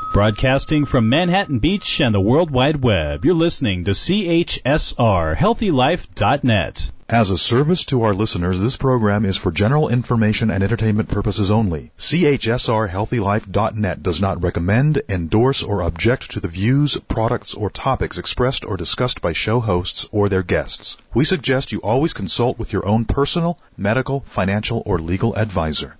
Broadcasting from Manhattan Beach and the World Wide Web, you're listening to CHSR, HealthyLife.net. As a service to our listeners, this program is for general information and entertainment purposes only. CHSR, HealthyLife.net does not recommend, endorse, or object to the views, products, or topics expressed or discussed by show hosts or their guests. We suggest you always consult with your own personal, medical, financial, or legal advisor.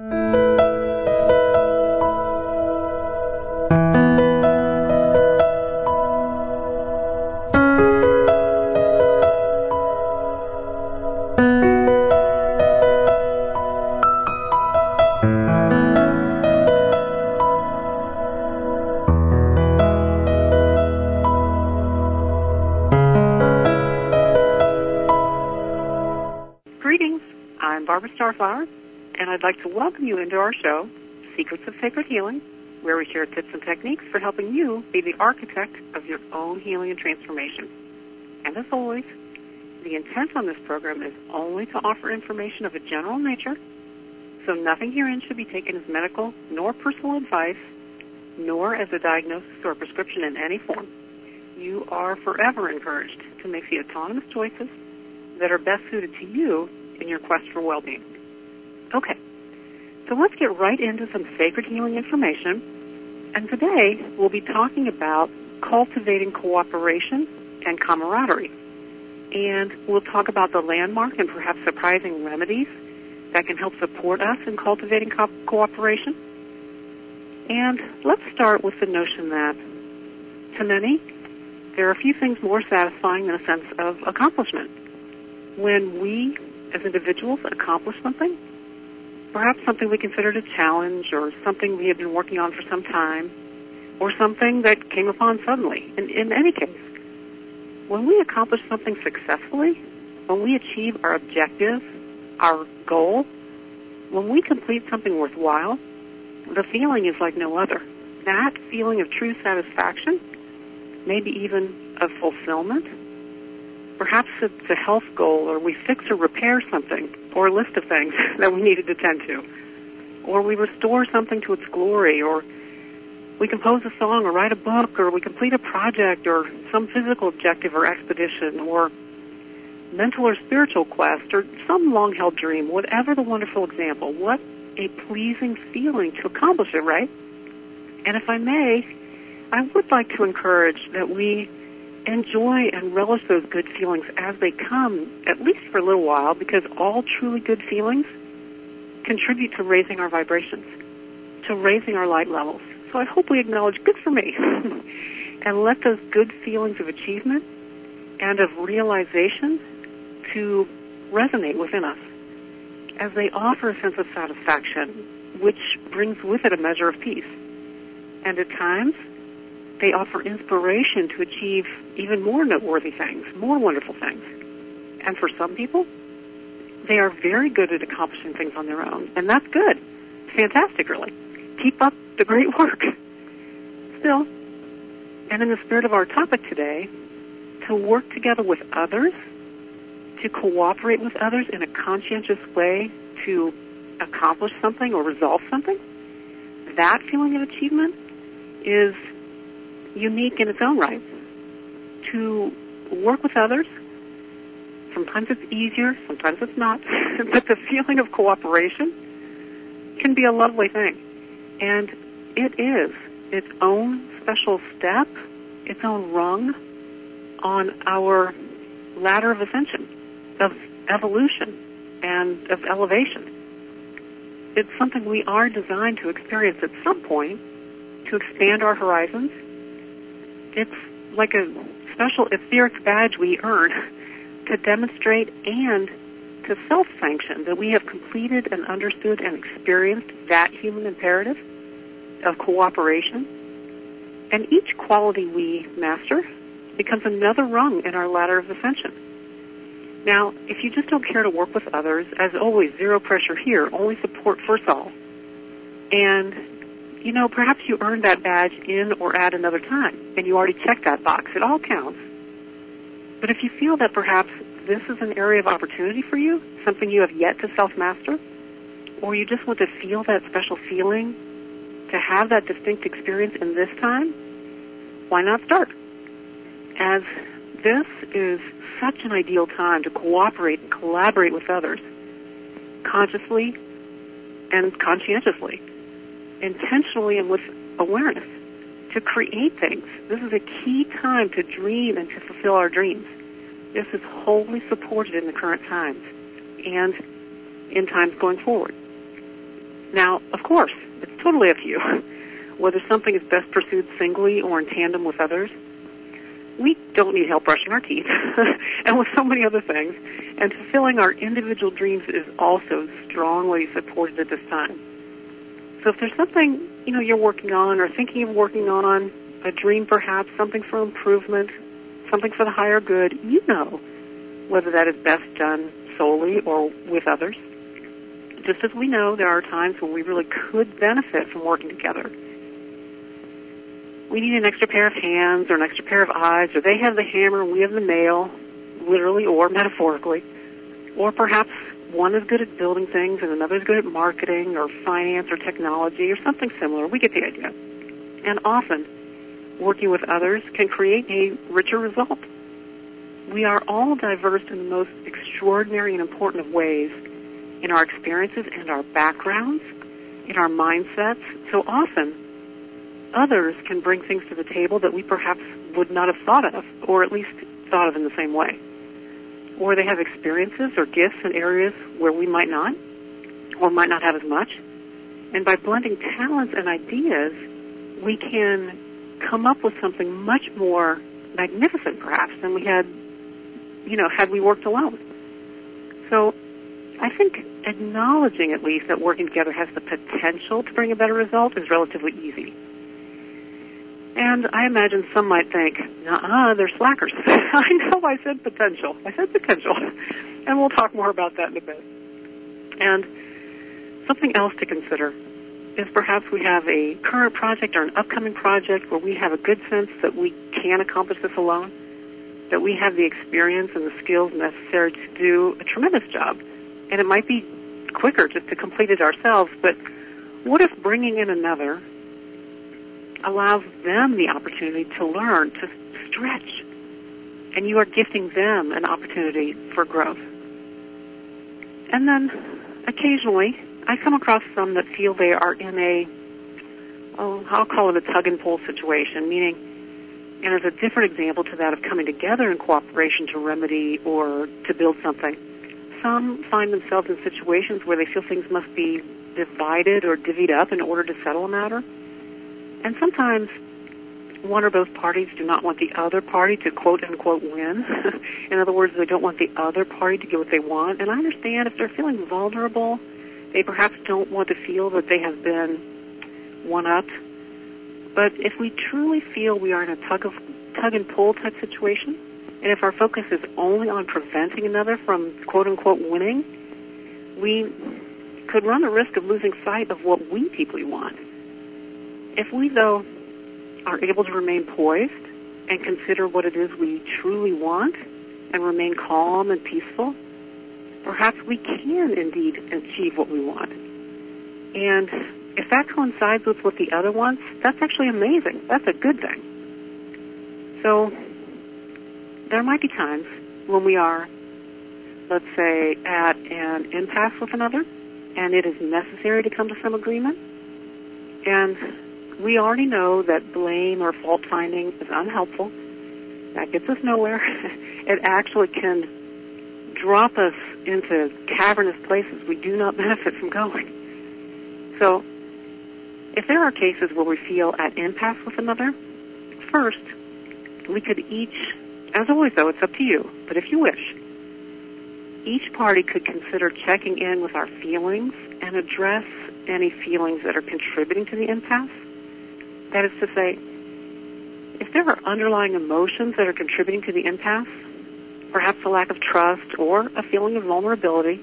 Starflower, and I'd like to welcome you into our show, Secrets of Sacred Healing, where we share tips and techniques for helping you be the architect of your own healing and transformation. And as always, the intent on this program is only to offer information of a general nature, so nothing herein should be taken as medical nor personal advice, nor as a diagnosis or prescription in any form. You are forever encouraged to make the autonomous choices that are best suited to you in your quest for well-being. Okay, so let's get right into some sacred healing information. And today we'll be talking about cultivating cooperation and camaraderie. And we'll talk about the landmark and perhaps surprising remedies that can help support us in cultivating cooperation. And let's start with the notion that, to many, there are a few things more satisfying than a sense of accomplishment. When we as individuals accomplish something, perhaps something we considered a challenge or something we have been working on for some time or something that came upon suddenly. In any case, when we accomplish something successfully, when we achieve our objective, our goal, when we complete something worthwhile, the feeling is like no other. That feeling of true satisfaction, maybe even of fulfillment. Perhaps it's a health goal, or we fix or repair something, or a list of things that we needed to tend to, or we restore something to its glory, or we compose a song or write a book, or we complete a project or some physical objective or expedition, or mental or spiritual quest, or some long-held dream, whatever the wonderful example. What a pleasing feeling to accomplish it, right? And if I may, I would like to encourage that we enjoy and relish those good feelings as they come, at least for a little while, because all truly good feelings contribute to raising our vibrations, to raising our light levels. So I hope we acknowledge, good for me, and let those good feelings of achievement and of realization to resonate within us as they offer a sense of satisfaction, which brings with it a measure of peace. And at times, they offer inspiration to achieve even more noteworthy things, more wonderful things. And for some people, they are very good at accomplishing things on their own. And that's good. Fantastic, really. Keep up the great work. Still, and in the spirit of our topic today, to work together with others, to cooperate with others in a conscientious way to accomplish something or resolve something, that feeling of achievement is unique in its own right. To work with others, sometimes it's easier, sometimes it's not, but the feeling of cooperation can be a lovely thing. And it is its own special step, its own rung on our ladder of ascension, of evolution, and of elevation. It's something we are designed to experience at some point to expand our horizons. It's like a special etheric badge we earn to demonstrate and to self-sanction that we have completed and understood and experienced that human imperative of cooperation. And each quality we master becomes another rung in our ladder of ascension. Now, if you just don't care to work with others, as always, zero pressure here, only support first all. And you know, perhaps you earned that badge in or at another time, and you already checked that box. It all counts. But if you feel that perhaps this is an area of opportunity for you, something you have yet to self-master, or you just want to feel that special feeling to have that distinct experience in this time, why not start? As this is such an ideal time to cooperate and collaborate with others, consciously and conscientiously, intentionally and with awareness, to create things. This is a key time to dream and to fulfill our dreams. This is wholly supported in the current times and in times going forward. Now, of course, it's totally up to you whether something is best pursued singly or in tandem with others. We don't need help brushing our teeth and with so many other things, and fulfilling our individual dreams is also strongly supported at this time. So if there's something, you're working on or thinking of working on, a dream perhaps, something for improvement, something for the higher good, whether that is best done solely or with others. Just as we know there are times when we really could benefit from working together. We need an extra pair of hands or an extra pair of eyes, or they have the hammer and we have the nail, literally or metaphorically. Or perhaps one is good at building things and another is good at marketing or finance or technology or something similar. We get the idea. And often, working with others can create a richer result. We are all diverse in the most extraordinary and important of ways in our experiences and our backgrounds, in our mindsets. So often, others can bring things to the table that we perhaps would not have thought of, or at least thought of in the same way. Or they have experiences or gifts in areas where we might not, or might not have as much. And by blending talents and ideas, we can come up with something much more magnificent, perhaps, than we had, had we worked alone. So I think acknowledging, at least, that working together has the potential to bring a better result is relatively easy. And I imagine some might think, they're slackers. I know I said potential. And we'll talk more about that in a bit. And something else to consider is perhaps we have a current project or an upcoming project where we have a good sense that we can accomplish this alone, that we have the experience and the skills necessary to do a tremendous job. And it might be quicker just to complete it ourselves, but what if bringing in another allows them the opportunity to learn, to stretch, and you are gifting them an opportunity for growth? And then, occasionally, I come across some that feel they are in I'll call it a tug and pull situation, meaning, and as a different example to that of coming together in cooperation to remedy or to build something, some find themselves in situations where they feel things must be divided or divvied up in order to settle a matter. And sometimes one or both parties do not want the other party to quote-unquote win. In other words, they don't want the other party to get what they want. And I understand if they're feeling vulnerable, they perhaps don't want to feel that they have been one-upped. But if we truly feel we are in a tug-and-pull type situation, and if our focus is only on preventing another from quote-unquote winning, we could run the risk of losing sight of what we deeply want. If we, though, are able to remain poised and consider what it is we truly want and remain calm and peaceful, perhaps we can indeed achieve what we want. And if that coincides with what the other wants, that's actually amazing. That's a good thing. So there might be times when we are, let's say, at an impasse with another, and it is necessary to come to some agreement. And we already know that blame or fault-finding is unhelpful. That gets us nowhere. It actually can drop us into cavernous places we do not benefit from going. So, if there are cases where we feel at impasse with another, first, we could each, as always though, it's up to you, but if you wish, each party could consider checking in with our feelings and address any feelings that are contributing to the impasse. That is to say, if there are underlying emotions that are contributing to the impasse, perhaps a lack of trust or a feeling of vulnerability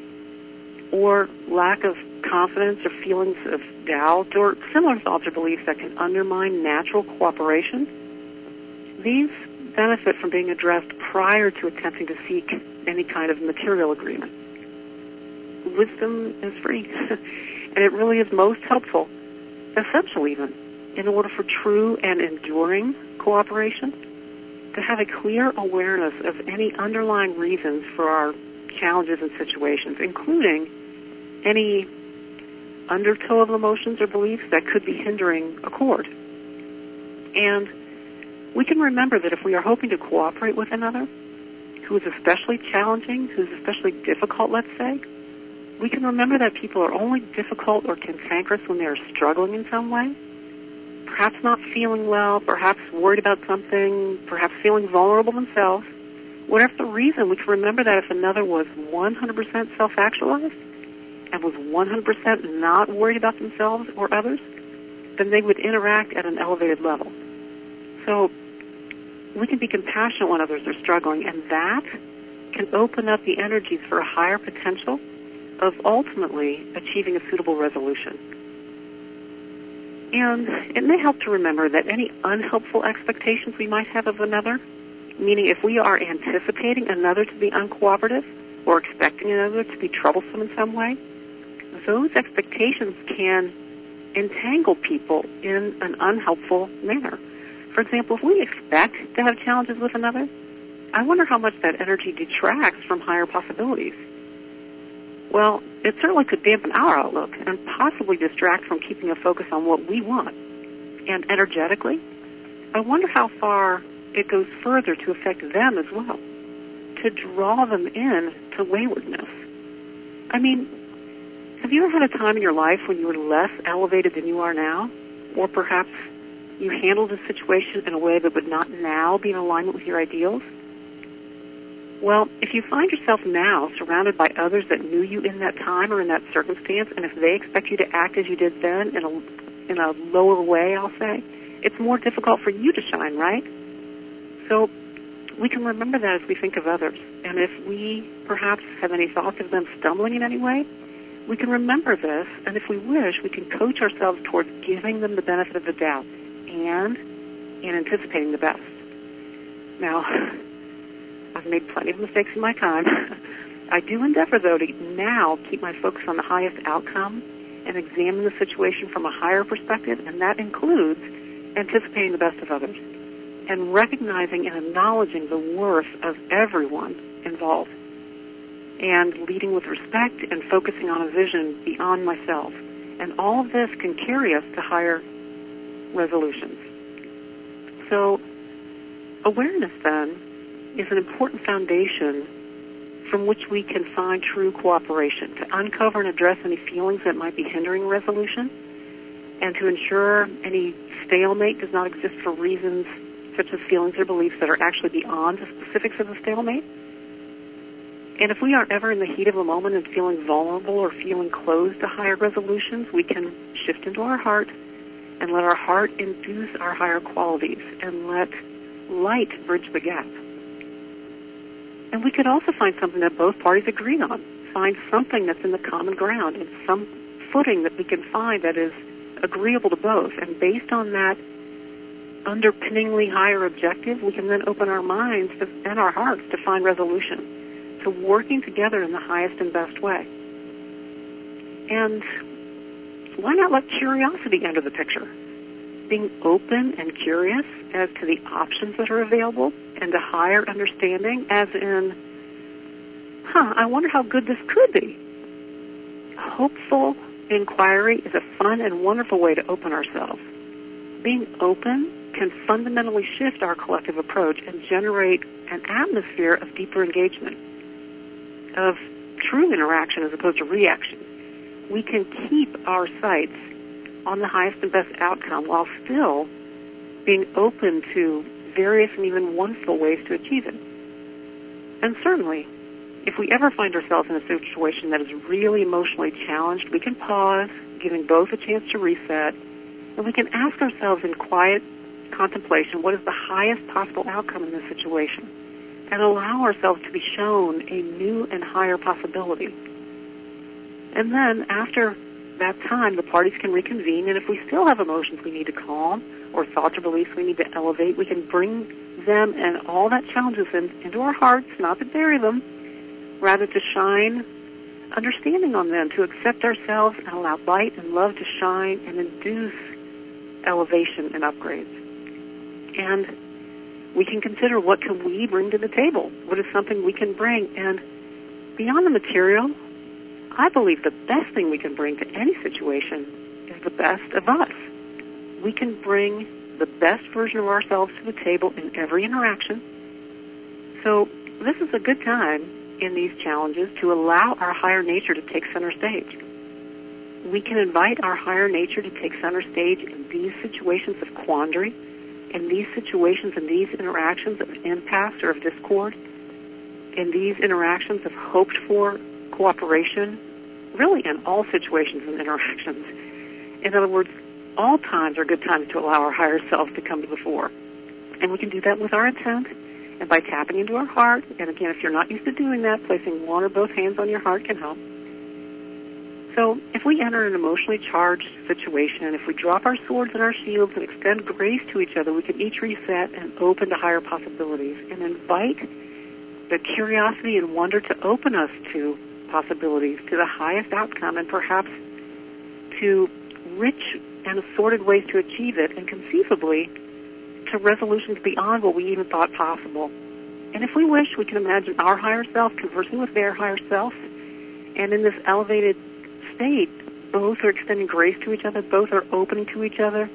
or lack of confidence or feelings of doubt or similar thoughts or beliefs that can undermine natural cooperation, these benefit from being addressed prior to attempting to seek any kind of material agreement. Wisdom is free, and it really is most helpful essential even, in order for true and enduring cooperation, to have a clear awareness of any underlying reasons for our challenges and situations, including any undertow of emotions or beliefs that could be hindering accord. And we can remember that if we are hoping to cooperate with another, who is especially challenging, who's especially difficult, let's say, we can remember that people are only difficult or cantankerous when they are struggling in some way, perhaps not feeling well, perhaps worried about something, perhaps feeling vulnerable themselves. Whatever the reason, we can remember that if another was 100% self-actualized and was 100% not worried about themselves or others, then they would interact at an elevated level. So we can be compassionate when others are struggling, and that can open up the energies for a higher potential of ultimately achieving a suitable resolution. And it may help to remember that any unhelpful expectations we might have of another, meaning if we are anticipating another to be uncooperative or expecting another to be troublesome in some way, those expectations can entangle people in an unhelpful manner. For example, if we expect to have challenges with another, I wonder how much that energy detracts from higher possibilities. Well, it certainly could dampen our outlook and possibly distract from keeping a focus on what we want. And energetically, I wonder how far it goes further to affect them as well, to draw them in to waywardness. I mean, have you ever had a time in your life when you were less elevated than you are now? Or perhaps you handled a situation in a way that would not now be in alignment with your ideals? Well, if you find yourself now surrounded by others that knew you in that time or in that circumstance, and if they expect you to act as you did then in a lower way, I'll say, it's more difficult for you to shine, right? So we can remember that as we think of others. And if we perhaps have any thoughts of them stumbling in any way, we can remember this, and if we wish, we can coach ourselves towards giving them the benefit of the doubt and in anticipating the best. Now, I've made plenty of mistakes in my time. I do endeavor, though, to now keep my focus on the highest outcome and examine the situation from a higher perspective, and that includes anticipating the best of others and recognizing and acknowledging the worth of everyone involved and leading with respect and focusing on a vision beyond myself. And all of this can carry us to higher resolutions. So awareness, then, is an important foundation from which we can find true cooperation, to uncover and address any feelings that might be hindering resolution, and to ensure any stalemate does not exist for reasons such as feelings or beliefs that are actually beyond the specifics of the stalemate. And if we are ever in the heat of a moment and feeling vulnerable or feeling closed to higher resolutions, we can shift into our heart and let our heart induce our higher qualities and let light bridge the gap. And we could also find something that both parties agree on, find something that's in the common ground and some footing that we can find that is agreeable to both. And based on that underpinningly higher objective, we can then open our minds and our hearts to find resolution, to working together in the highest and best way. And why not let curiosity enter the picture? Being open and curious as to the options that are available and a higher understanding as in, I wonder how good this could be. Hopeful inquiry is a fun and wonderful way to open ourselves. Being open can fundamentally shift our collective approach and generate an atmosphere of deeper engagement, of true interaction as opposed to reaction. We can keep our sights on the highest and best outcome while still being open to various and even wonderful ways to achieve it. And certainly, if we ever find ourselves in a situation that is really emotionally challenged, we can pause, giving both a chance to reset, and we can ask ourselves in quiet contemplation, what is the highest possible outcome in this situation? And allow ourselves to be shown a new and higher possibility. And then, after that time, the parties can reconvene, and if we still have emotions we need to calm or thoughts or beliefs we need to elevate, we can bring them and all that challenges into our hearts, not to bury them, rather to shine understanding on them to accept ourselves and allow light and love to shine and induce elevation and upgrades. And we can consider, what can we bring to the table? What is something we can bring? And beyond the material, I believe the best thing we can bring to any situation is the best of us. We can bring the best version of ourselves to the table in every interaction. So this is a good time in these challenges to allow our higher nature to take center stage. We can invite our higher nature to take center stage in these situations of quandary, in these situations and these interactions of impasse or of discord, in these interactions of hoped-for cooperation, really in all situations and interactions. In other words, all times are good times to allow our higher self to come to the fore. And we can do that with our intent and by tapping into our heart. And again, if you're not used to doing that, placing one or both hands on your heart can help. So if we enter an emotionally charged situation, if we drop our swords and our shields and extend grace to each other, we can each reset and open to higher possibilities and invite the curiosity and wonder to open us to possibilities, to the highest outcome, and perhaps to rich and assorted ways to achieve it, and conceivably to resolutions beyond what we even thought possible. And if we wish, we can imagine our higher self conversing with their higher self, and in this elevated state, both are extending grace to each other, both are opening to each other.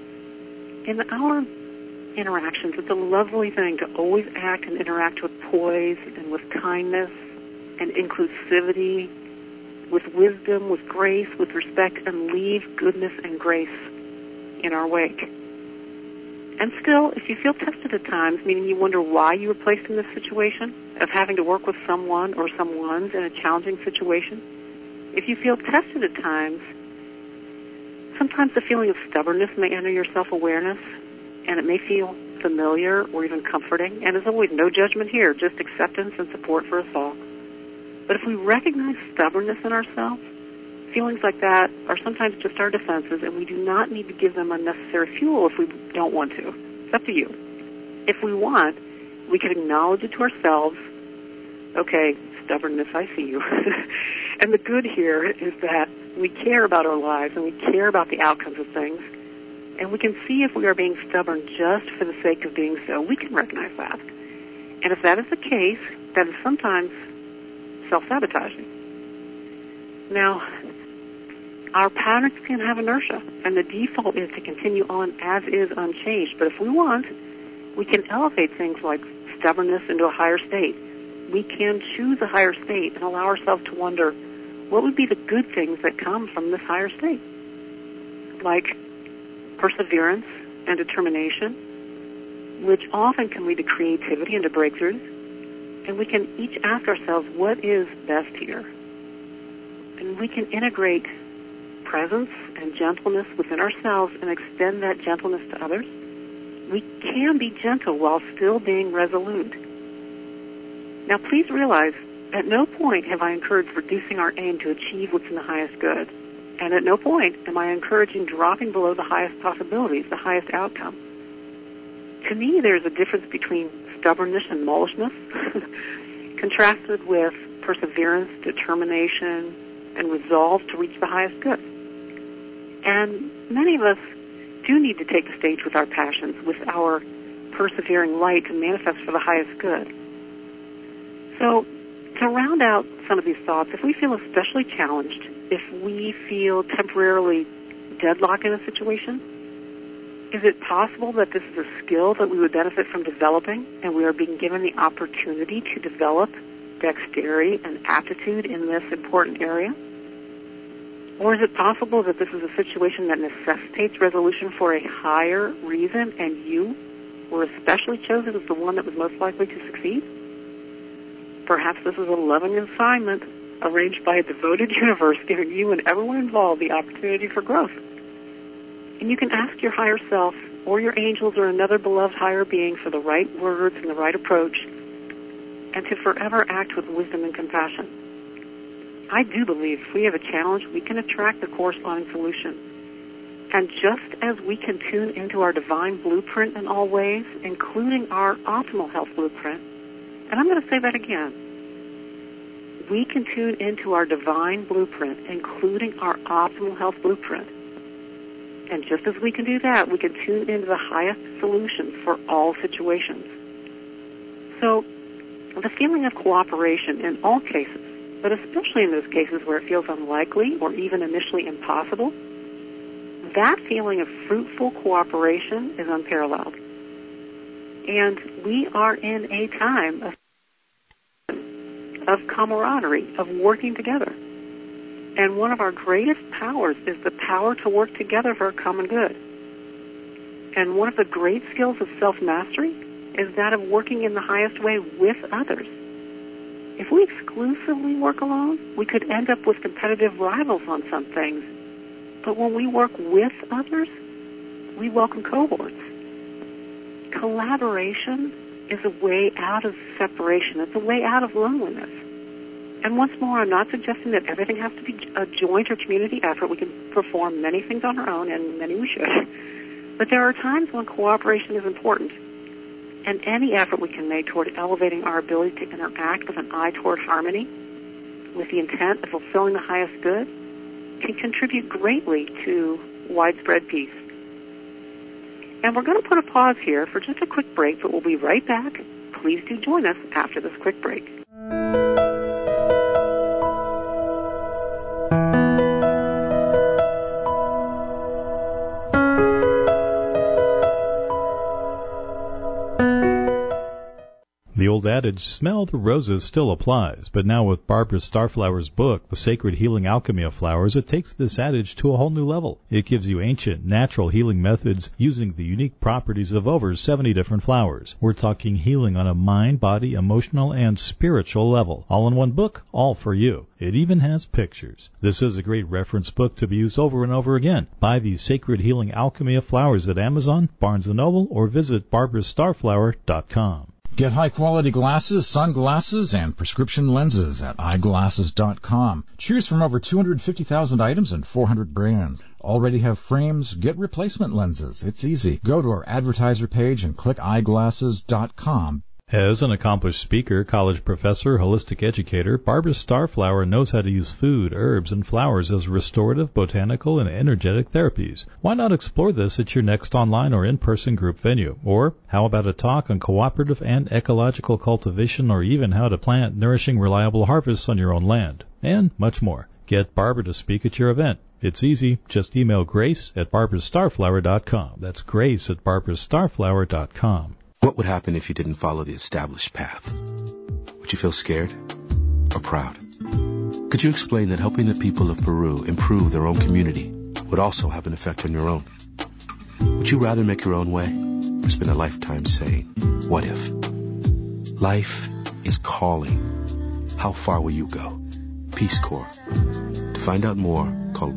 In our interactions, it's a lovely thing to always act and interact with poise and with kindness and inclusivity, with wisdom, with grace, with respect, and leave goodness and grace in our wake. And still, if you feel tested at times, meaning you wonder why you were placed in this situation of having to work with someone or someone's in a challenging situation, if you feel tested at times, sometimes the feeling of stubbornness may enter your self-awareness, and it may feel familiar or even comforting. And as always, no judgment here, just acceptance and support for us all. But if we recognize stubbornness in ourselves, feelings like that are sometimes just our defenses, and we do not need to give them unnecessary fuel if we don't want to. It's up to you. If we want, we can acknowledge it to ourselves. Okay, stubbornness, I see you. And the good here is that we care about our lives and we care about the outcomes of things. And we can see if we are being stubborn just for the sake of being so. We can recognize that. And if that is the case, that is sometimes self-sabotaging. Now, our patterns can have inertia, and the default is to continue on as is unchanged. But if we want, we can elevate things like stubbornness into a higher state. We can choose a higher state and allow ourselves to wonder, what would be the good things that come from this higher state? Like perseverance and determination, which often can lead to creativity and to breakthroughs. And we can each ask ourselves, what is best here? And we can integrate presence and gentleness within ourselves and extend that gentleness to others. We can be gentle while still being resolute. Now, please realize, at no point have I encouraged reducing our aim to achieve what's in the highest good. And at no point am I encouraging dropping below the highest possibilities, the highest outcome. To me, there's a difference between stubbornness and mullishness, contrasted with perseverance, determination, and resolve to reach the highest good. And many of us do need to take the stage with our passions, with our persevering light to manifest for the highest good. So, to round out some of these thoughts, if we feel especially challenged, if we feel temporarily deadlocked in a situation, is it possible that this is a skill that we would benefit from developing, and we are being given the opportunity to develop dexterity and aptitude in this important area? Or is it possible that this is a situation that necessitates resolution for a higher reason, and you were especially chosen as the one that was most likely to succeed? Perhaps this is a loving assignment arranged by a devoted universe, giving you and everyone involved the opportunity for growth. And you can ask your higher self or your angels or another beloved higher being for the right words and the right approach, and to forever act with wisdom and compassion. I do believe if we have a challenge, we can attract the corresponding solution. And just as we can tune into our divine blueprint in all ways, including our optimal health blueprint, and I'm going to say that again, we can tune into our divine blueprint, including our optimal health blueprint. And just as we can do that, we can tune into the highest solutions for all situations. So the feeling of cooperation in all cases, but especially in those cases where it feels unlikely or even initially impossible, that feeling of fruitful cooperation is unparalleled. And we are in a time of camaraderie, of working together. And one of our greatest powers is the power to work together for a common good. And one of the great skills of self-mastery is that of working in the highest way with others. If we exclusively work alone, we could end up with competitive rivals on some things. But when we work with others, we welcome cohorts. Collaboration is a way out of separation. It's a way out of loneliness. And once more, I'm not suggesting that everything has to be a joint or community effort. We can perform many things on our own, and many we should. But there are times when cooperation is important. And any effort we can make toward elevating our ability to interact with an eye toward harmony, with the intent of fulfilling the highest good, can contribute greatly to widespread peace. And we're going to put a pause here for just a quick break, but we'll be right back. Please do join us after this quick break. The old adage, smell the roses, still applies, but now with Barbara Starflower's book, The Sacred Healing Alchemy of Flowers, it takes this adage to a whole new level. It gives you ancient, natural healing methods using the unique properties of over 70 different flowers. We're talking healing on a mind, body, emotional, and spiritual level. All in one book, all for you. It even has pictures. This is a great reference book to be used over and over again. Buy The Sacred Healing Alchemy of Flowers at Amazon, Barnes & Noble, or visit barbarastarflower.com. Get high-quality glasses, sunglasses, and prescription lenses at eyeglasses.com. Choose from over 250,000 items and 400 brands. Already have frames? Get replacement lenses. It's easy. Go to our advertiser page and click eyeglasses.com. As an accomplished speaker, college professor, holistic educator, Barbara Starflower knows how to use food, herbs, and flowers as restorative, botanical, and energetic therapies. Why not explore this at your next online or in-person group venue? Or how about a talk on cooperative and ecological cultivation, or even how to plant nourishing, reliable harvests on your own land? And much more. Get Barbara to speak at your event. It's easy. Just email grace@barbarastarflower.com. That's grace@barbarastarflower.com. What would happen if you didn't follow the established path? Would you feel scared or proud? Could you explain that helping the people of Peru improve their own community would also have an effect on your own? Would you rather make your own way or spend a lifetime saying, what if? Life is calling. How far will you go? Peace Corps. To find out more, call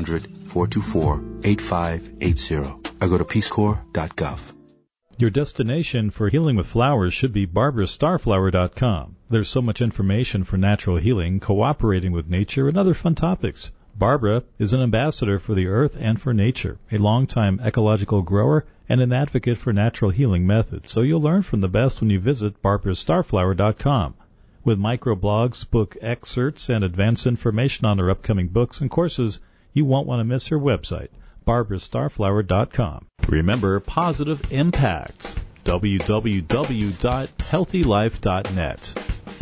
1-800-424-8580 or go to peacecorps.gov. Your destination for healing with flowers should be barbarastarflower.com. There's so much information for natural healing, cooperating with nature, and other fun topics. Barbara is an ambassador for the earth and for nature, a longtime ecological grower, and an advocate for natural healing methods. So you'll learn from the best when you visit barbarastarflower.com. With microblogs, book excerpts, and advanced information on her upcoming books and courses, you won't want to miss her website, barbarastarflower.com. Remember positive impact. www.healthylife.net.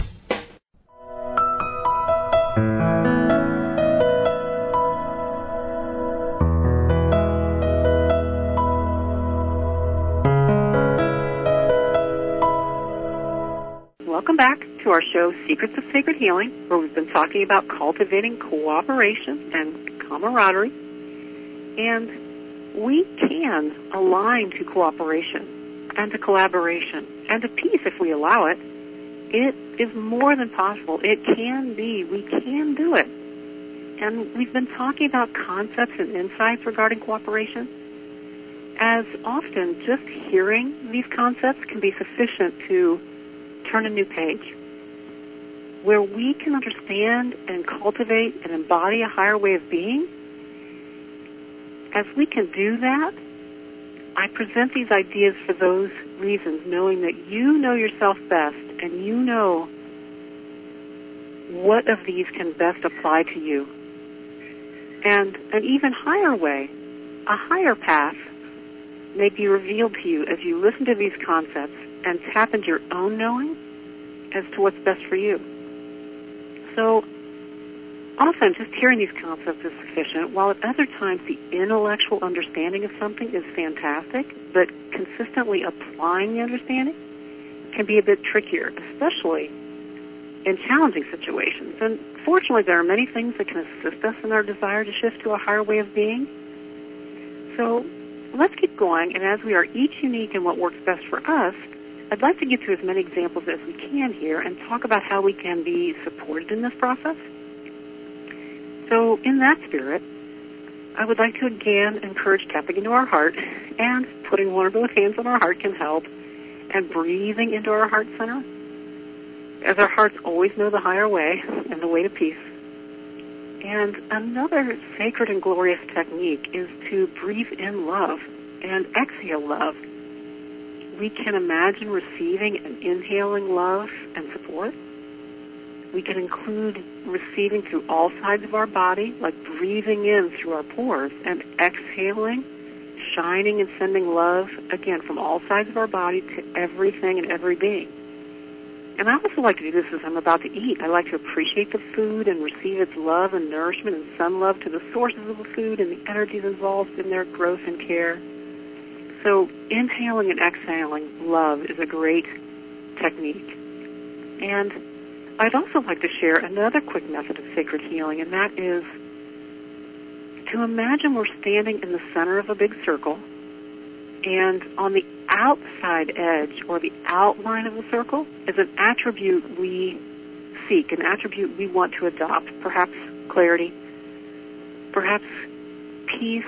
Welcome back to our show, Secrets of Sacred Healing, where we've been talking about cultivating cooperation and camaraderie. And we can align to cooperation and to collaboration and to peace if we allow it. It is more than possible. It can be. We can do it. And we've been talking about concepts and insights regarding cooperation. As often, just hearing these concepts can be sufficient to turn a new page, where we can understand and cultivate and embody a higher way of being. As we can do that, I present these ideas for those reasons, knowing that you know yourself best and you know what of these can best apply to you. And an even higher way, a higher path, may be revealed to you as you listen to these concepts and tap into your own knowing as to what's best for you. So often just hearing these concepts is sufficient, while at other times the intellectual understanding of something is fantastic, but consistently applying the understanding can be a bit trickier, especially in challenging situations. And fortunately, there are many things that can assist us in our desire to shift to a higher way of being. So let's keep going, and as we are each unique in what works best for us, I'd like to get to as many examples as we can here and talk about how we can be supported in this process. So in that spirit, I would like to again encourage tapping into our heart, and putting one or both hands on our heart can help, and breathing into our heart center, as our hearts always know the higher way and the way to peace. And another sacred and glorious technique is to breathe in love and exhale love. We can imagine receiving and inhaling love and support. We can include receiving through all sides of our body, like breathing in through our pores, and exhaling, shining and sending love, again, from all sides of our body to everything and every being. And I also like to do this as I'm about to eat. I like to appreciate the food and receive its love and nourishment and send love to the sources of the food and the energies involved in their growth and care. So inhaling and exhaling love is a great technique. And I'd also like to share another quick method of sacred healing, and that is to imagine we're standing in the center of a big circle, and on the outside edge or the outline of the circle is an attribute we seek, an attribute we want to adopt, perhaps clarity, perhaps peace,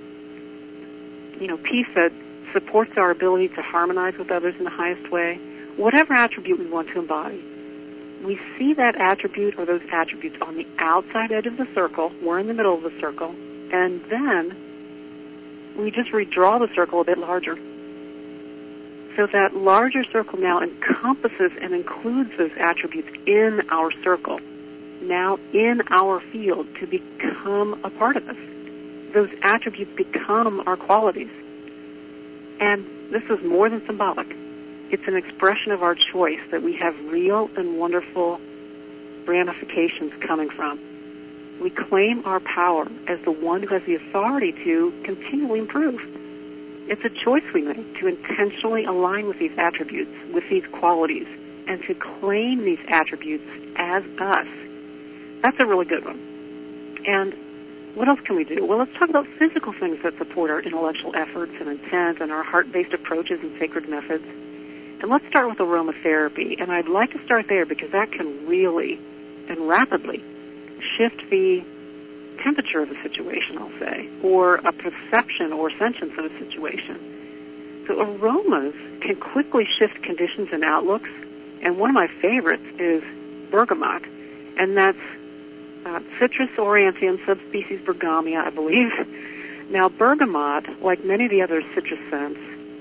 peace that supports our ability to harmonize with others in the highest way, whatever attribute we want to embody. We see that attribute or those attributes on the outside edge of the circle. We're in the middle of the circle. And then we just redraw the circle a bit larger. So that larger circle now encompasses and includes those attributes in our circle, now in our field, to become a part of us. Those attributes become our qualities. And this is more than symbolic. It's an expression of our choice that we have real and wonderful ramifications coming from. We claim our power as the one who has the authority to continually improve. It's a choice we make to intentionally align with these attributes, with these qualities, and to claim these attributes as us. That's a really good one. And what else can we do? Well, let's talk about physical things that support our intellectual efforts and intent and our heart-based approaches and sacred methods. And let's start with aromatherapy. And I'd like to start there because that can really and rapidly shift the temperature of a situation, I'll say, or a perception or sentience of a situation. So aromas can quickly shift conditions and outlooks. And one of my favorites is bergamot. And that's Citrus aurantium, subspecies bergamia, I believe. Now, bergamot, like many of the other citrus scents,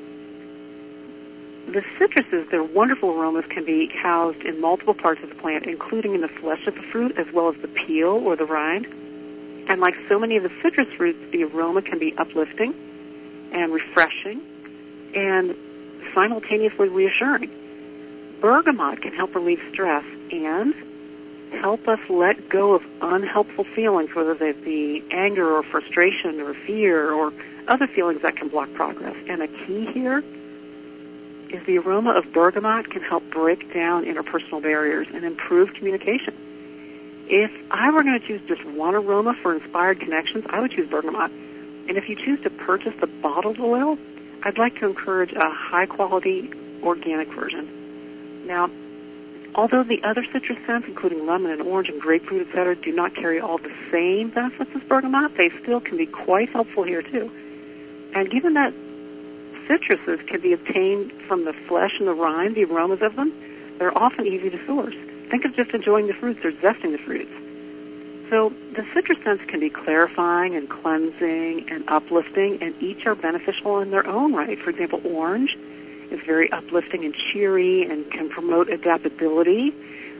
the citruses, their wonderful aromas can be housed in multiple parts of the plant, including in the flesh of the fruit as well as the peel or the rind. And like so many of the citrus fruits, the aroma can be uplifting and refreshing and simultaneously reassuring. Bergamot can help relieve stress and help us let go of unhelpful feelings, whether they be anger or frustration or fear or other feelings that can block progress. And a key here is the aroma of bergamot can help break down interpersonal barriers and improve communication. If I were going to choose just one aroma for inspired connections, I would choose bergamot. And if you choose to purchase the bottled oil, I'd like to encourage a high-quality organic version. Now, although the other citrus scents, including lemon and orange and grapefruit, etc., do not carry all the same benefits as bergamot, they still can be quite helpful here, too. And given that citruses can be obtained from the flesh and the rind, the aromas of them, they're often easy to source. Think of just enjoying the fruits or zesting the fruits. So the citrus scents can be clarifying and cleansing and uplifting, and each are beneficial in their own right. For example, orange is very uplifting and cheery and can promote adaptability,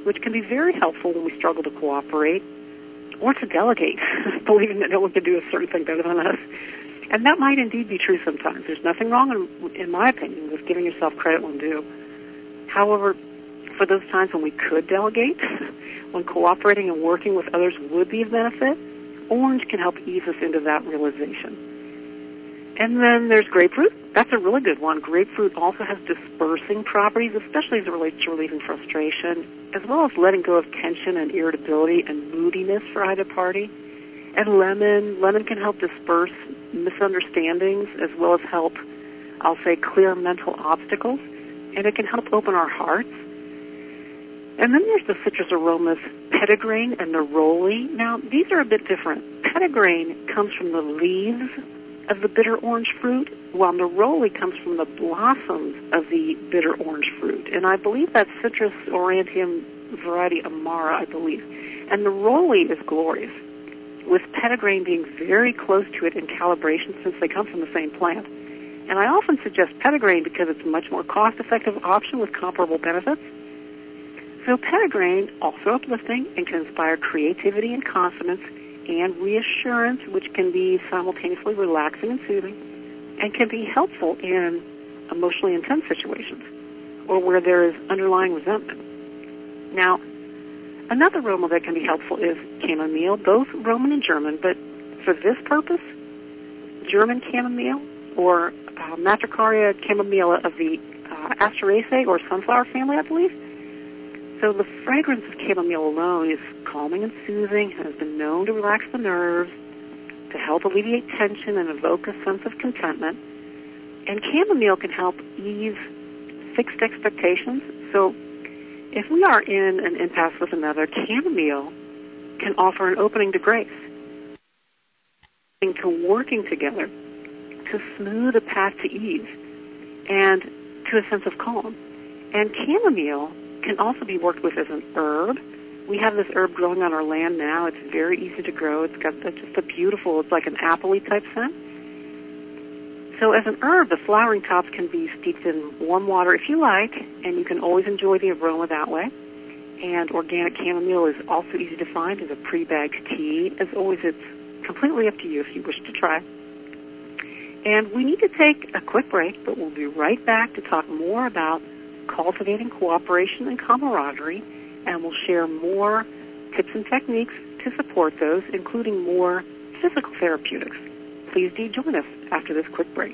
which can be very helpful when we struggle to cooperate or to delegate, believing that no one can do a certain thing better than us. And that might indeed be true sometimes. There's nothing wrong, in my opinion, with giving yourself credit when due. However, for those times when we could delegate, when cooperating and working with others would be of benefit, orange can help ease us into that realization. And then there's grapefruit. That's a really good one. Grapefruit also has dispersing properties, especially as it relates to relieving frustration, as well as letting go of tension and irritability and moodiness for either party. And lemon can help disperse misunderstandings as well as help, I'll say, clear mental obstacles. And it can help open our hearts. And then there's the citrus aromas, petitgrain and neroli. Now, these are a bit different. Petitgrain comes from the leaves of the bitter orange fruit, while neroli comes from the blossoms of the bitter orange fruit. And I believe that's Citrus aurantium variety amara, I believe. And neroli is glorious, with petitgrain being very close to it in calibration since they come from the same plant. And I often suggest petitgrain because it's a much more cost-effective option with comparable benefits. So petitgrain, also uplifting, and can inspire creativity and confidence and reassurance, which can be simultaneously relaxing and soothing, and can be helpful in emotionally intense situations or where there is underlying resentment. Now, another aroma that can be helpful is chamomile, both Roman and German, but for this purpose, German chamomile or Matricaria chamomilla of the Asteraceae or sunflower family, I believe. So the fragrance of chamomile alone is calming and soothing and has been known to relax the nerves, to help alleviate tension and evoke a sense of contentment. And chamomile can help ease fixed expectations. So if we are in an impasse with another, chamomile can offer an opening to grace, to working together, to smooth a path to ease, and to a sense of calm. And chamomile can also be worked with as an herb. We have this herb growing on our land now. It's very easy to grow. It's got just a beautiful, it's like an apple-y type scent. So as an herb, the flowering tops can be steeped in warm water if you like, and you can always enjoy the aroma that way. And organic chamomile is also easy to find as a pre-bagged tea. As always, it's completely up to you if you wish to try. And we need to take a quick break, but we'll be right back to talk more about cultivating cooperation and camaraderie, and we'll share more tips and techniques to support those, including more physical therapeutics. Please do join us after this quick break.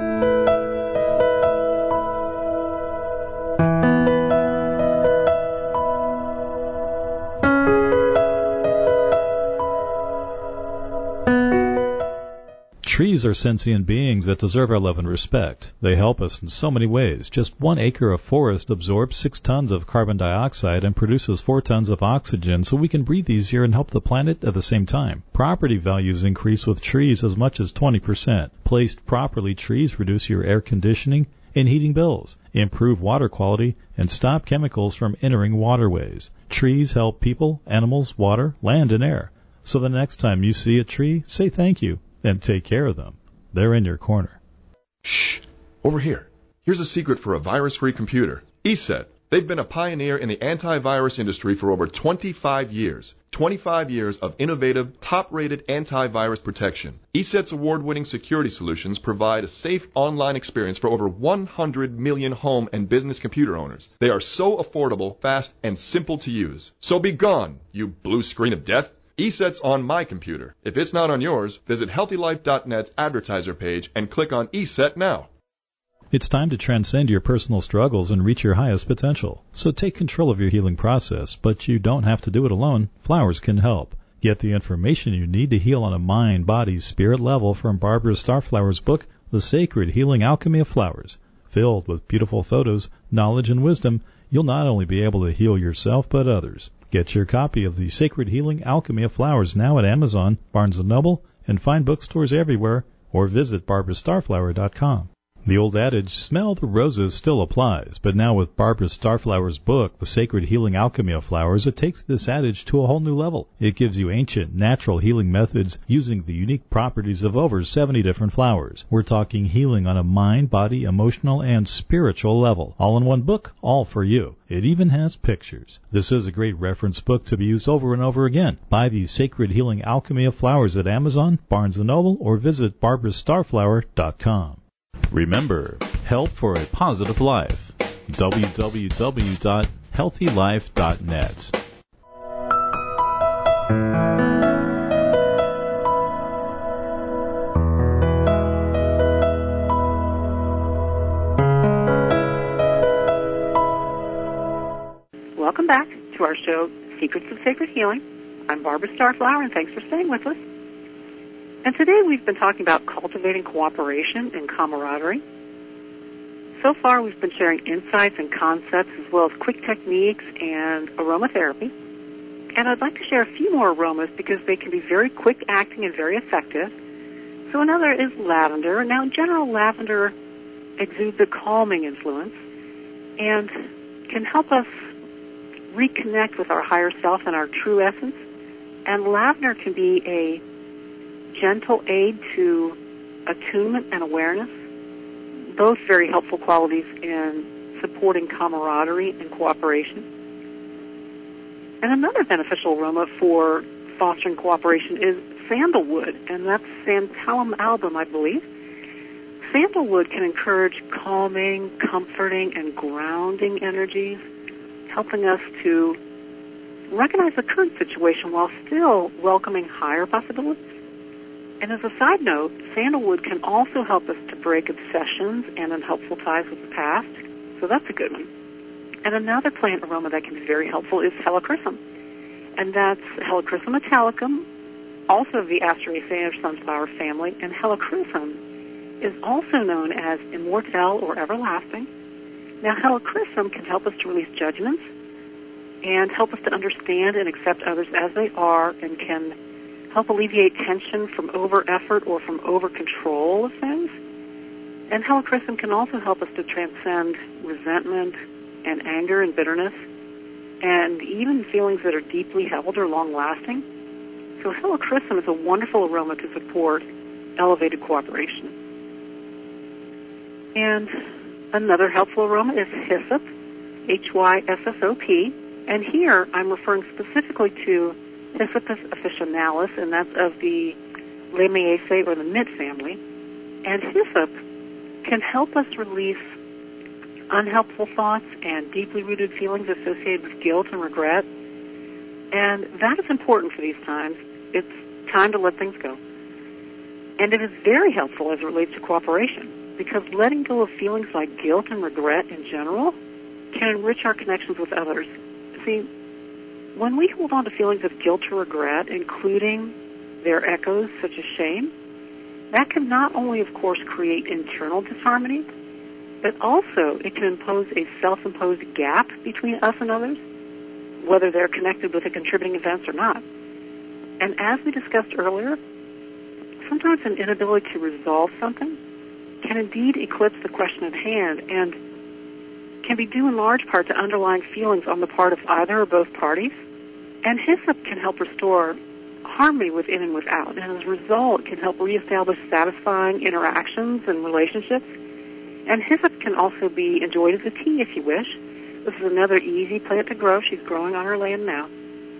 Trees are sentient beings that deserve our love and respect. They help us in so many ways. Just 1 acre of forest absorbs 6 tons of carbon dioxide and produces 4 tons of oxygen, so we can breathe easier and help the planet at the same time. Property values increase with trees as much as 20%. Placed properly, trees reduce your air conditioning and heating bills, improve water quality, and stop chemicals from entering waterways. Trees help people, animals, water, land, and air. So the next time you see a tree, say thank you. And take care of them. They're in your corner. Shh! Over here. Here's a secret for a virus-free computer. ESET. They've been a pioneer in the antivirus industry for over 25 years. 25 years of innovative, top-rated antivirus protection. ESET's award-winning security solutions provide a safe online experience for over 100 million home and business computer owners. They are so affordable, fast, and simple to use. So be gone, you blue screen of death. ESET's on my computer. If it's not on yours, visit HealthyLife.net's advertiser page and click on ESET now. It's time to transcend your personal struggles and reach your highest potential. So take control of your healing process, but you don't have to do it alone. Flowers can help. Get the information you need to heal on a mind, body, spirit level from Barbara Starflower's book, The Sacred Healing Alchemy of Flowers. Filled with beautiful photos, knowledge, and wisdom, you'll not only be able to heal yourself, but others. Get your copy of The Sacred Healing Alchemy of Flowers now at Amazon, Barnes & Noble, and fine bookstores everywhere, or visit barbarastarflower.com. The old adage, smell the roses, still applies, but now with Barbara Starflower's book, The Sacred Healing Alchemy of Flowers, it takes this adage to a whole new level. It gives you ancient, natural healing methods using the unique properties of over 70 different flowers. We're talking healing on a mind, body, emotional, and spiritual level. All in one book, all for you. It even has pictures. This is a great reference book to be used over and over again. Buy The Sacred Healing Alchemy of Flowers at Amazon, Barnes & Noble, or visit barbarastarflower.com. Remember, help for a positive life. www.healthylife.net. Welcome back to our show, Secrets of Sacred Healing. I'm Barbara Starflower, and thanks for staying with us. And today we've been talking about cultivating cooperation and camaraderie. So far we've been sharing insights and concepts as well as quick techniques and aromatherapy. And I'd like to share a few more aromas because they can be very quick acting and very effective. So another is lavender. Now in general, lavender exudes a calming influence and can help us reconnect with our higher self and our true essence. And lavender can be a gentle aid to attunement and awareness, both very helpful qualities in supporting camaraderie and cooperation. And another beneficial aroma for fostering cooperation is sandalwood, and that's Santalum album, I believe. Sandalwood can encourage calming, comforting, and grounding energies, helping us to recognize the current situation while still welcoming higher possibilities. And as a side note, sandalwood can also help us to break obsessions and unhelpful ties with the past, so that's a good one. And another plant aroma that can be very helpful is helichrysum, and that's Helichrysum italicum, also of the Asteraceae sunflower family, and helichrysum is also known as immortelle or everlasting. Now, helichrysum can help us to release judgments and help us to understand and accept others as they are, and can help alleviate tension from over-effort or from over-control of things. And helichrysum can also help us to transcend resentment and anger and bitterness and even feelings that are deeply held or long-lasting. So helichrysum is a wonderful aroma to support elevated cooperation. And another helpful aroma is hyssop, Hyssop. And here I'm referring specifically to Hyssopus officinalis, and that's of the Lamiaceae or the mint family. And hyssop can help us release unhelpful thoughts and deeply rooted feelings associated with guilt and regret. And that is important for these times. It's time to let things go. And it is very helpful as it relates to cooperation, because letting go of feelings like guilt and regret in general can enrich our connections with others. See, when we hold on to feelings of guilt or regret, including their echoes such as shame, that can not only, of course, create internal disharmony, but also it can impose a self-imposed gap between us and others, whether they're connected with the contributing events or not. And as we discussed earlier, sometimes an inability to resolve something can indeed eclipse the question at hand and can be due in large part to underlying feelings on the part of either or both parties. And hyssop can help restore harmony within and without, and as a result can help reestablish satisfying interactions and relationships. And hyssop can also be enjoyed as a tea if you wish. This is another easy plant to grow. She's growing on her land now.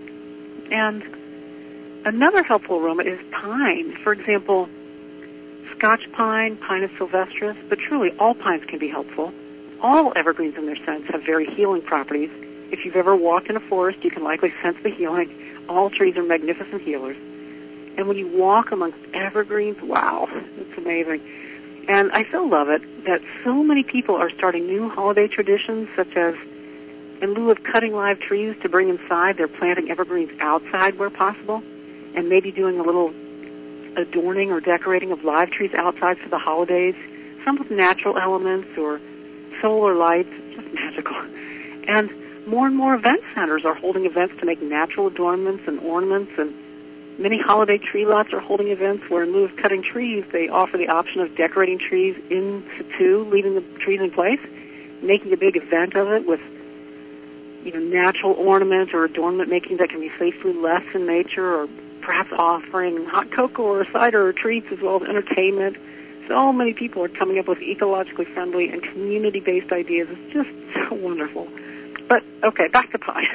And another helpful aroma is pine. For example, Scotch pine, Pinus sylvestris, but truly all pines can be helpful. All evergreens in their scents have very healing properties. If you've ever walked in a forest, you can likely sense the healing. All trees are magnificent healers. And when you walk amongst evergreens, wow, it's amazing. And I so love it that so many people are starting new holiday traditions, such as in lieu of cutting live trees to bring inside, they're planting evergreens outside where possible, and maybe doing a little adorning or decorating of live trees outside for the holidays, some with natural elements or solar lights, just magical. And more event centers are holding events to make natural adornments and ornaments, and Many holiday tree lots are holding events where in lieu of cutting trees, they offer the option of decorating trees in situ, leaving the trees in place, making a big event of it with natural ornament or adornment making that can be safely left in nature, or perhaps offering hot cocoa or cider or treats as well as entertainment. So many people are coming up with ecologically friendly and community-based ideas. It's just so wonderful. But, okay, back to pine.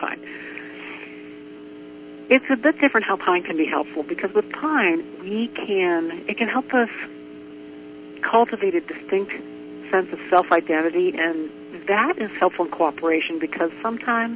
It's a bit different how pine can be helpful, because with pine, it can help us cultivate a distinct sense of self-identity, and that is helpful in cooperation, because sometimes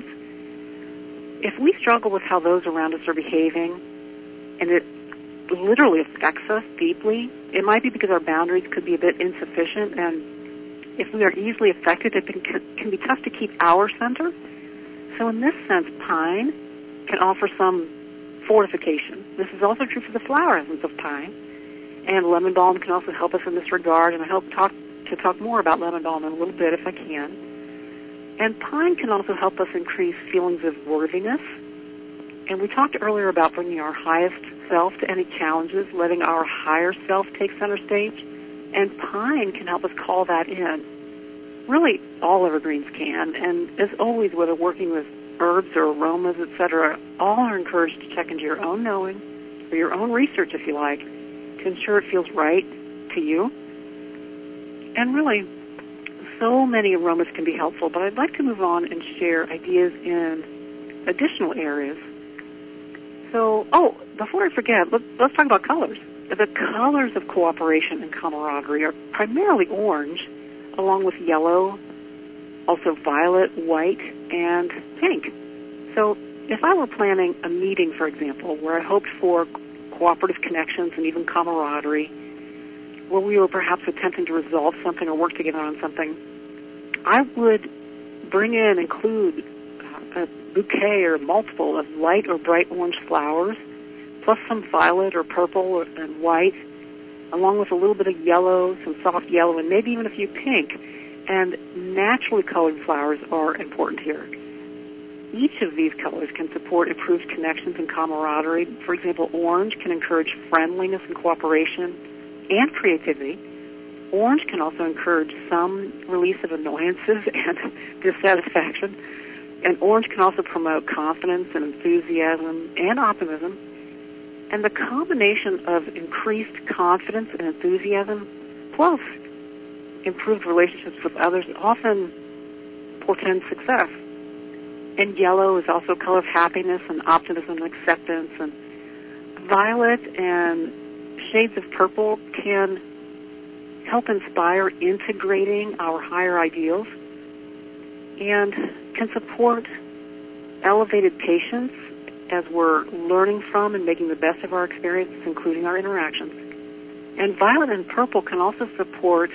if we struggle with how those around us are behaving, and it literally affects us deeply, it might be because our boundaries could be a bit insufficient, and if we are easily affected, it can be tough to keep our center. So in this sense, pine can offer some fortification. This is also true for the flower essence of pine, and lemon balm can also help us in this regard, and I hope to talk more about lemon balm in a little bit if I can. And pine can also help us increase feelings of worthiness. And we talked earlier about bringing our highest self to any challenges, letting our higher self take center stage. And pine can help us call that in. Really, all evergreens can. And as always, whether working with herbs or aromas, etc., all are encouraged to check into your own knowing, or your own research, if you like, to ensure it feels right to you. And really, so many aromas can be helpful, but I'd like to move on and share ideas in additional areas. So, before I forget, let's talk about colors. The colors of cooperation and camaraderie are primarily orange, along with yellow, also violet, white, and pink. So if I were planning a meeting, for example, where I hoped for cooperative connections and even camaraderie, where we were perhaps attempting to resolve something or work together on something, I would include a bouquet or multiple of light or bright orange flowers, plus some violet or purple and white, along with a little bit of yellow, some soft yellow, and maybe even a few pink. And naturally colored flowers are important here. Each of these colors can support improved connections and camaraderie. For example, orange can encourage friendliness and cooperation and creativity. Orange can also encourage some release of annoyances and dissatisfaction. And orange can also promote confidence and enthusiasm and optimism. And the combination of increased confidence and enthusiasm plus improved relationships with others often portends success. And yellow is also a color of happiness and optimism and acceptance. And violet and shades of purple can help inspire integrating our higher ideals and can support elevated patience as we're learning from and making the best of our experiences, including our interactions. And violet and purple can also support,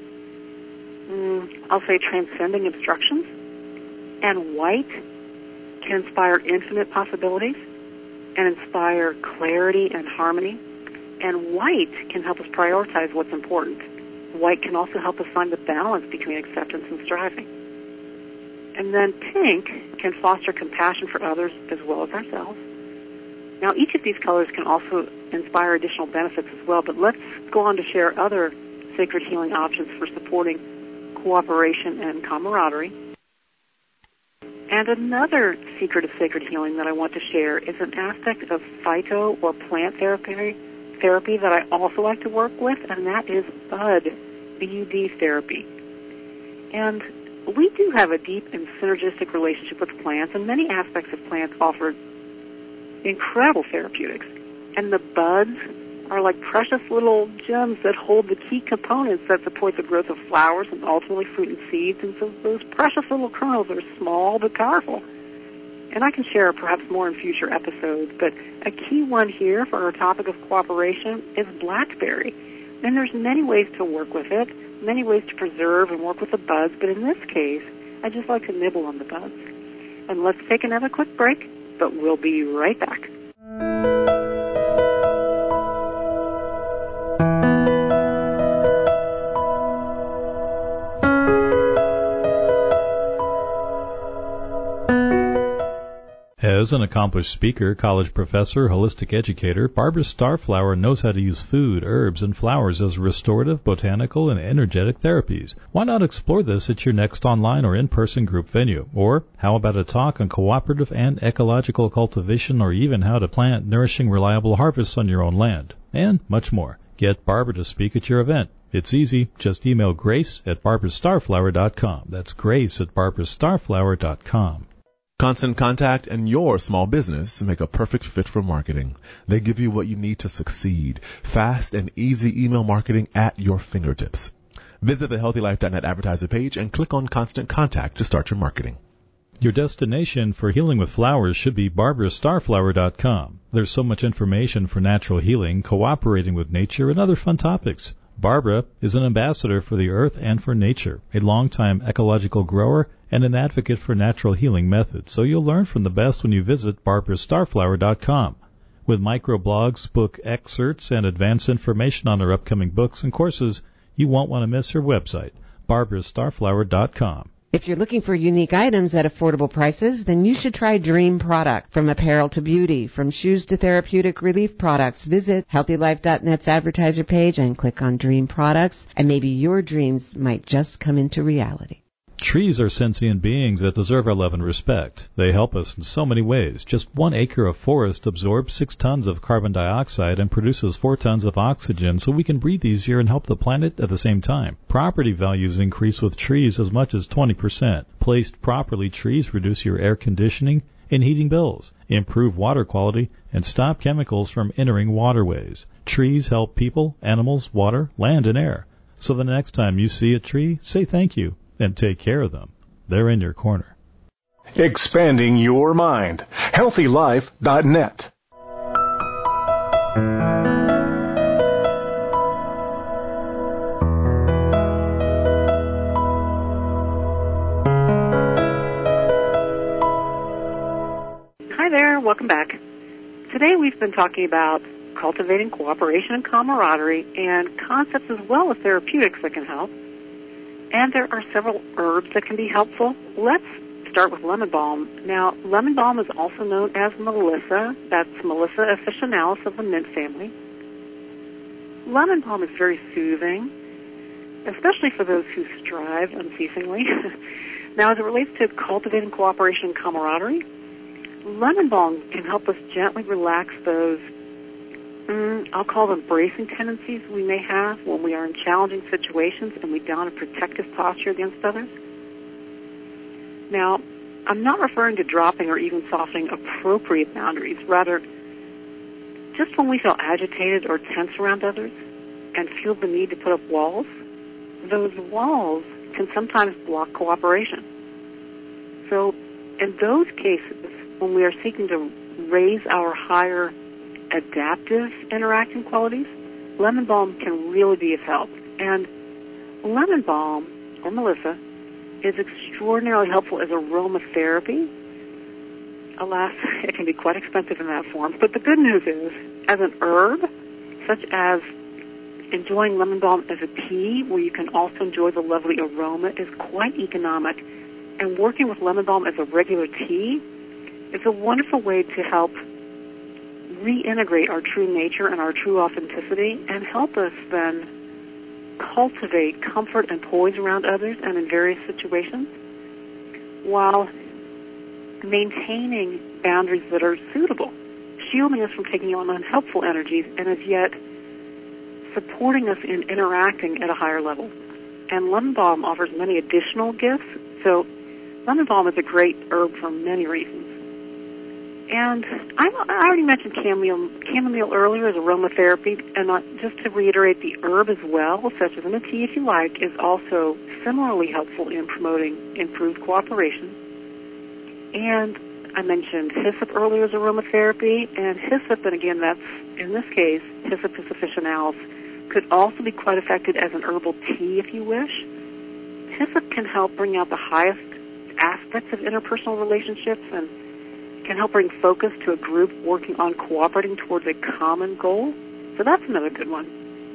I'll say, transcending obstructions. And white can inspire infinite possibilities and inspire clarity and harmony. And white can help us prioritize what's important. White can also help us find the balance between acceptance and striving. And then pink can foster compassion for others as well as ourselves. Now, each of these colors can also inspire additional benefits as well, but let's go on to share other sacred healing options for supporting cooperation and camaraderie. And another secret of sacred healing that I want to share is an aspect of phyto or plant therapy that I also like to work with, and that is bud, B-U-D therapy. And we do have a deep and synergistic relationship with plants, and many aspects of plants offer incredible therapeutics. And the buds are like precious little gems that hold the key components that support the growth of flowers and ultimately fruit and seeds. And so those precious little kernels are small but powerful. And I can share perhaps more in future episodes, but a key one here for our topic of cooperation is blackberry. And there's many ways to work with it, many ways to preserve and work with the buds, but in this case, I just like to nibble on the buds. And let's take another quick break, but we'll be right back. As an accomplished speaker, college professor, holistic educator, Barbara Starflower knows how to use food, herbs, and flowers as restorative, botanical, and energetic therapies. Why not explore this at your next online or in-person group venue? Or how about a talk on cooperative and ecological cultivation, or even how to plant nourishing, reliable harvests on your own land? And much more. Get Barbara to speak at your event. It's easy. Just email grace@barbarastarflower.com. That's grace@barbarastarflower.com. Constant Contact and your small business make a perfect fit for marketing. They give you what you need to succeed. Fast and easy email marketing at your fingertips. Visit the HealthyLife.net advertiser page and click on Constant Contact to start your marketing. Your destination for healing with flowers should be barbarastarflower.com. There's so much information for natural healing, cooperating with nature, and other fun topics. Barbara is an ambassador for the earth and for nature, a longtime ecological grower, and an advocate for natural healing methods, so you'll learn from the best when you visit barbarastarflower.com. With microblogs, book excerpts, and advanced information on her upcoming books and courses, you won't want to miss her website, barbarastarflower.com. If you're looking for unique items at affordable prices, then you should try Dream Product. From apparel to beauty, from shoes to therapeutic relief products, visit HealthyLife.net's advertiser page and click on Dream Products, and maybe your dreams might just come into reality. Trees are sentient beings that deserve our love and respect. They help us in so many ways. Just 1 acre of forest absorbs 6 tons of carbon dioxide and produces 4 tons of oxygen, so we can breathe easier and help the planet at the same time. Property values increase with trees as much as 20%. Placed properly, trees reduce your air conditioning and heating bills, improve water quality, and stop chemicals from entering waterways. Trees help people, animals, water, land, and air. So the next time you see a tree, say thank you. And take care of them. They're in your corner. Expanding your mind. HealthyLife.net. Hi there, welcome back. Today we've been talking about cultivating cooperation and camaraderie and concepts as well as therapeutics that can help. And there are several herbs that can be helpful. Let's start with lemon balm. Now, lemon balm is also known as Melissa. That's Melissa officinalis of the mint family. Lemon balm is very soothing, especially for those who strive unceasingly. Now, as it relates to cultivating cooperation and camaraderie, lemon balm can help us gently relax those I'll call them bracing tendencies we may have when we are in challenging situations and we don a protective posture against others. Now, I'm not referring to dropping or even softening appropriate boundaries. Rather, just when we feel agitated or tense around others and feel the need to put up walls, those walls can sometimes block cooperation. So, in those cases, when we are seeking to raise our higher adaptive interacting qualities, lemon balm can really be of help. And lemon balm, or Melissa, is extraordinarily helpful as aromatherapy. Alas, it can be quite expensive in that form. But the good news is, as an herb, such as enjoying lemon balm as a tea, where you can also enjoy the lovely aroma, is quite economic. And working with lemon balm as a regular tea is a wonderful way to help reintegrate our true nature and our true authenticity and help us then cultivate comfort and poise around others and in various situations while maintaining boundaries that are suitable, shielding us from taking on unhelpful energies and as yet supporting us in interacting at a higher level. And lemon balm offers many additional gifts, so lemon balm is a great herb for many reasons. And I already mentioned chamomile earlier as aromatherapy, and just to reiterate, the herb as well, such as in a tea if you like, is also similarly helpful in promoting improved cooperation. And I mentioned hyssop earlier as aromatherapy, and hyssop, and again, that's, in this case, Hyssopus officinalis, could also be quite effective as an herbal tea if you wish. Hyssop can help bring out the highest aspects of interpersonal relationships and can help bring focus to a group working on cooperating towards a common goal. So that's another good one.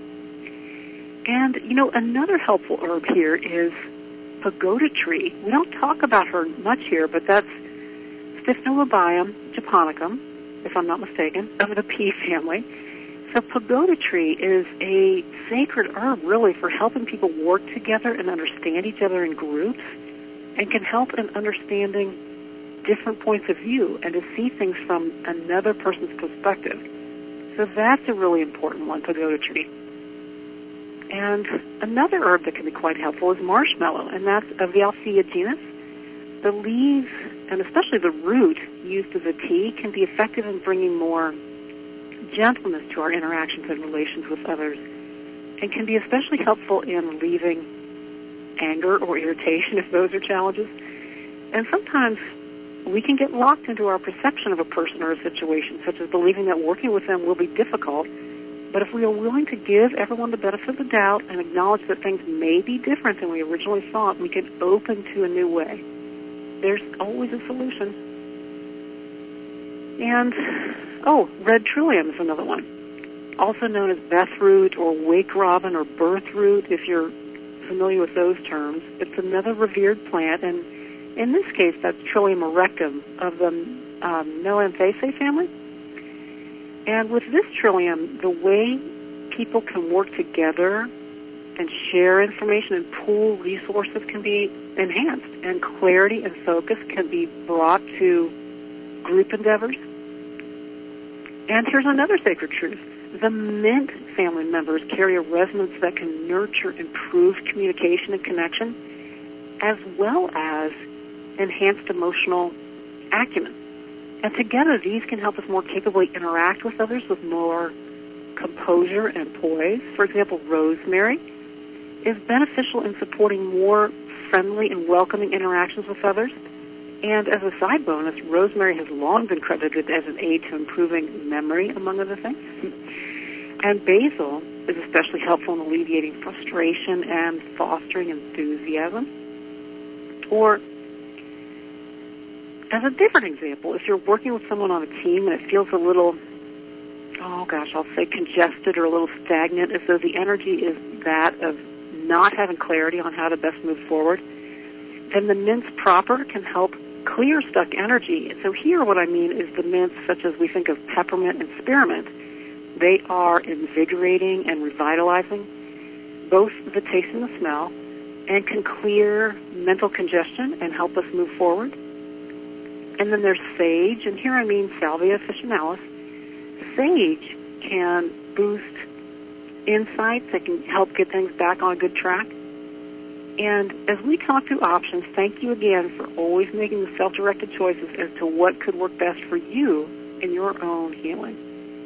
And, another helpful herb here is pagoda tree. We don't talk about her much here, but that's Stiphnolubiyum japonicum, if I'm not mistaken, of the pea family. So pagoda tree is a sacred herb, really, for helping people work together and understand each other in groups, and can help in understanding different points of view and to see things from another person's perspective. So that's a really important one, pagoda tree. And another herb that can be quite helpful is marshmallow, and that's of the Althea genus. The leaves, and especially the root used as a tea, can be effective in bringing more gentleness to our interactions and relations with others, and can be especially helpful in relieving anger or irritation if those are challenges. And sometimes we can get locked into our perception of a person or a situation, such as believing that working with them will be difficult. But if we are willing to give everyone the benefit of the doubt and acknowledge that things may be different than we originally thought, we can open to a new way. There's always a solution. And, red trillium is another one, also known as Bethroot or wake robin or birthroot, if you're familiar with those terms. It's another revered plant, and in this case, that's Trillium erectum of the Melanthaceae family. And with this trillium, the way people can work together and share information and pool resources can be enhanced, and clarity and focus can be brought to group endeavors. And here's another sacred truth. The mint family members carry a resonance that can nurture improved communication and connection, as well as enhanced emotional acumen. And together, these can help us more capably interact with others with more composure and poise. For example, rosemary is beneficial in supporting more friendly and welcoming interactions with others. And as a side bonus, rosemary has long been credited as an aid to improving memory, among other things. And basil is especially helpful in alleviating frustration and fostering enthusiasm. Or, as a different example, if you're working with someone on a team and it feels a little, I'll say congested or a little stagnant, as though the energy is that of not having clarity on how to best move forward, then the mints proper can help clear stuck energy. So here what I mean is the mints such as we think of peppermint and spearmint. They are invigorating and revitalizing, both the taste and the smell, and can clear mental congestion and help us move forward. And then there's sage, and here I mean Salvia officinalis. Sage can boost insights. It can help get things back on a good track. And as we talk through options, thank you again for always making the self-directed choices as to what could work best for you in your own healing.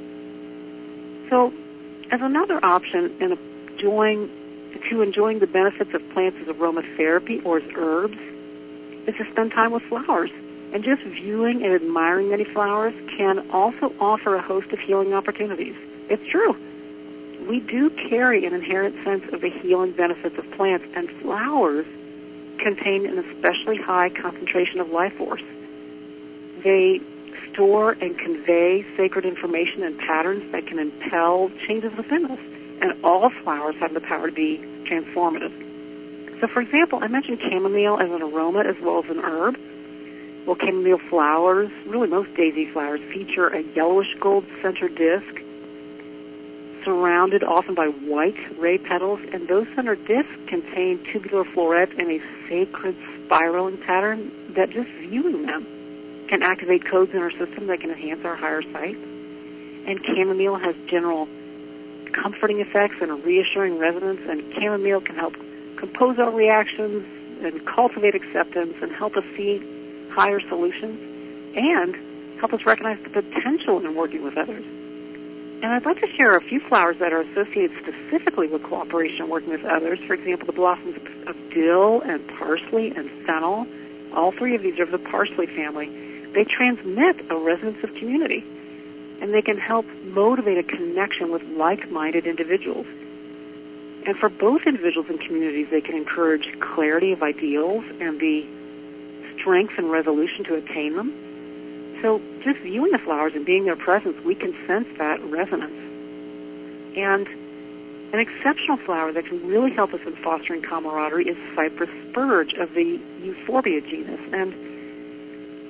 So, as another option in enjoying the benefits of plants as aromatherapy or as herbs, is to spend time with flowers. And just viewing and admiring many flowers can also offer a host of healing opportunities. It's true. We do carry an inherent sense of the healing benefits of plants, and flowers contain an especially high concentration of life force. They store and convey sacred information and patterns that can impel changes within us, and all flowers have the power to be transformative. So, for example, I mentioned chamomile as an aroma as well as an herb. Well, chamomile flowers, really most daisy flowers, feature a yellowish gold center disc surrounded often by white ray petals, and those center discs contain tubular florets in a sacred spiraling pattern that just viewing them can activate codes in our system that can enhance our higher sight. And chamomile has general comforting effects and a reassuring resonance, and chamomile can help compose our reactions and cultivate acceptance and help us see higher solutions and help us recognize the potential in working with others. And I'd like to share a few flowers that are associated specifically with cooperation and working with others. For example, the blossoms of dill and parsley and fennel. All three of these are of the parsley family. They transmit a resonance of community, and they can help motivate a connection with like-minded individuals. And for both individuals and communities, they can encourage clarity of ideals and the strength and resolution to attain them. So just viewing the flowers and being their presence, we can sense that resonance. And an exceptional flower that can really help us in fostering camaraderie is cypress spurge of the Euphorbia genus. And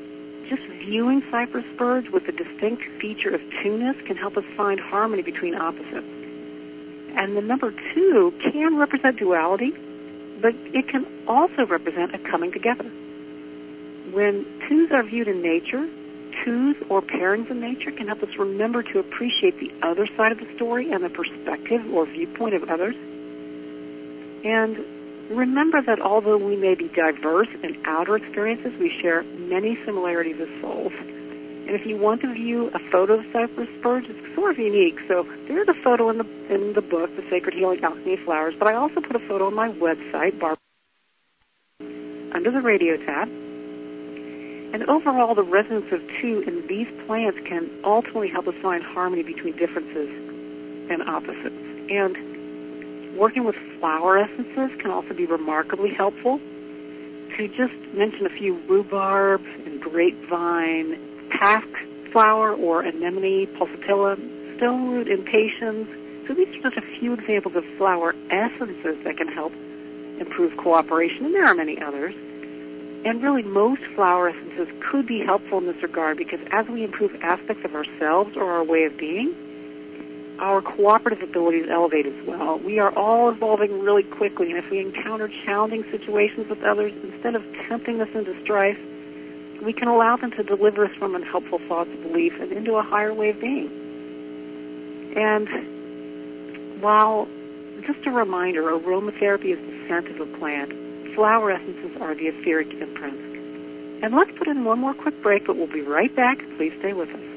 just viewing cypress spurge with the distinct feature of two-ness can help us find harmony between opposites. And the number 2 can represent duality, but it can also represent a coming together. When 2s are viewed in nature, 2s or pairings in nature can help us remember to appreciate the other side of the story and the perspective or viewpoint of others. And remember that although we may be diverse in outer experiences, we share many similarities as souls. And if you want to view a photo of cypress spurge, it's sort of unique. So there's a photo in the book, The Sacred Healing Alchemy of Flowers, but I also put a photo on my website, under the radio tab. And overall, the resonance of 2 in these plants can ultimately help us find harmony between differences and opposites. And working with flower essences can also be remarkably helpful. To just mention a few, rhubarb and grapevine, pasque flower or anemone, pulsatilla, stoneroot, impatiens. So these are just a few examples of flower essences that can help improve cooperation, and there are many others. And really, most flower essences could be helpful in this regard because as we improve aspects of ourselves or our way of being, our cooperative abilities elevate as well. We are all evolving really quickly, and if we encounter challenging situations with others, instead of tempting us into strife, we can allow them to deliver us from unhelpful thoughts, beliefs, and into a higher way of being. And while, just a reminder, aromatherapy is the scent of a plant, flower essences are the etheric imprints. And let's put in one more quick break, but we'll be right back. Please stay with us.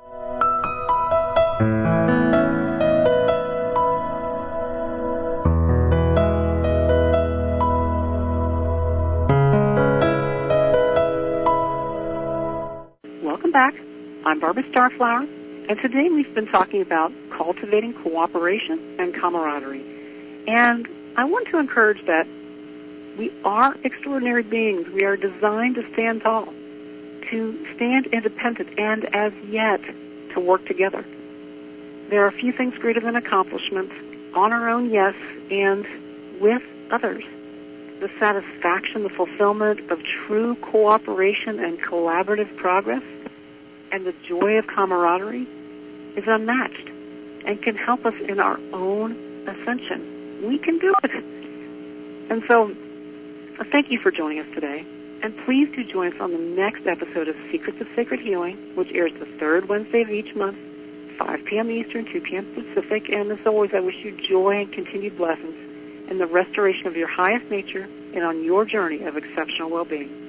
Welcome back. I'm Barbara Starflower, and today we've been talking about cultivating cooperation and camaraderie. And I want to encourage that we are extraordinary beings. We are designed to stand tall, to stand independent, and as yet, to work together. There are few things greater than accomplishments, on our own, yes, and with others. The satisfaction, the fulfillment of true cooperation and collaborative progress, and the joy of camaraderie is unmatched and can help us in our own ascension. We can do it. And so, thank you for joining us today. And please do join us on the next episode of Secrets of Sacred Healing, which airs the third Wednesday of each month, 5 p.m. Eastern, 2 p.m. Pacific. And as always, I wish you joy and continued blessings in the restoration of your highest nature and on your journey of exceptional well-being.